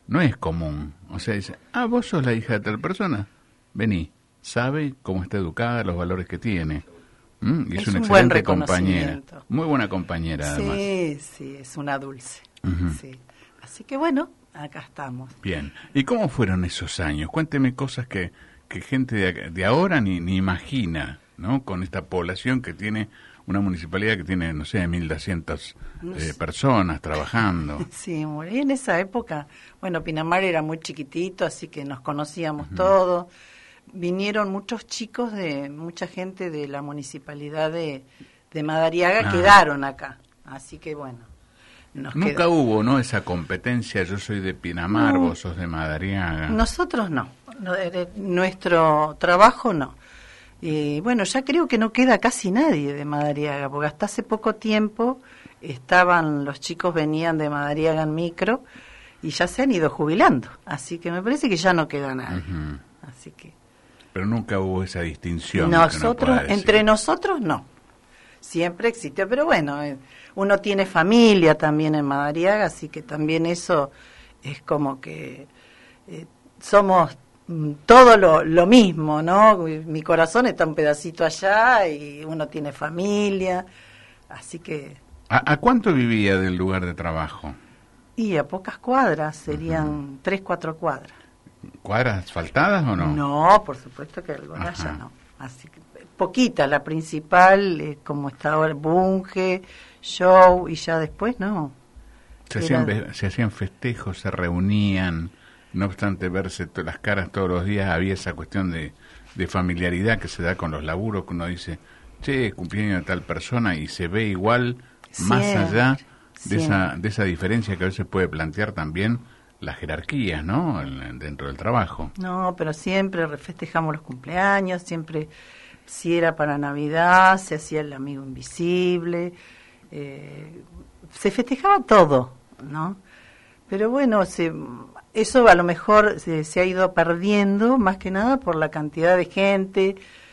no es común. O sea, dice, vos sos la hija de tal persona, vení, sabe cómo está educada, los valores que tiene. Y es una un buen excelente compañera, reconocimiento. muy buena compañera además. Sí, es una dulce. Sí. Así que bueno, acá estamos. Bien, ¿y cómo fueron esos años? Cuénteme cosas que gente de ahora ni imagina, ¿no? Con esta población que tiene una municipalidad que tiene, no sé, 1.200 personas trabajando. Sí, en esa época, bueno, Pinamar era muy chiquitito, así que nos conocíamos todos. Vinieron muchos chicos mucha gente de la municipalidad de Madariaga, quedaron acá. Así que bueno. Nunca hubo, ¿no? Esa competencia, yo soy de Pinamar, vos sos de Madariaga. Nosotros no, nuestro trabajo no. Bueno, ya creo que no queda casi nadie de Madariaga, porque hasta hace poco tiempo los chicos venían de Madariaga en micro y ya se han ido jubilando, así que me parece que ya no queda nadie. Así que. Pero nunca hubo esa distinción. Entre nosotros no. Siempre existió, pero bueno, uno tiene familia también en Madariaga, así que también eso es como que somos todo lo mismo, ¿no? Mi corazón está un pedacito allá y uno tiene familia, así que... ¿A cuánto vivía del lugar de trabajo? Y a pocas cuadras, serían 3-4 cuadras. ¿Cuadras asfaltadas o no? No, por supuesto que algunas ya no. Así que poquita, la principal, como está ahora, Bunge, Show, y ya después no. Se hacían festejos, se reunían, no obstante verse las caras todos los días, había esa cuestión de familiaridad que se da con los laburos, que uno dice, che, cumpleaños de tal persona, y se ve igual, más allá de esa diferencia que a veces puede plantear también las jerarquías, ¿no? Dentro del trabajo. No, pero siempre festejamos los cumpleaños, siempre, si era para Navidad, se hacía el amigo invisible, se festejaba todo, ¿no? Pero bueno, eso a lo mejor se ha ido perdiendo, más que nada por la cantidad de gente,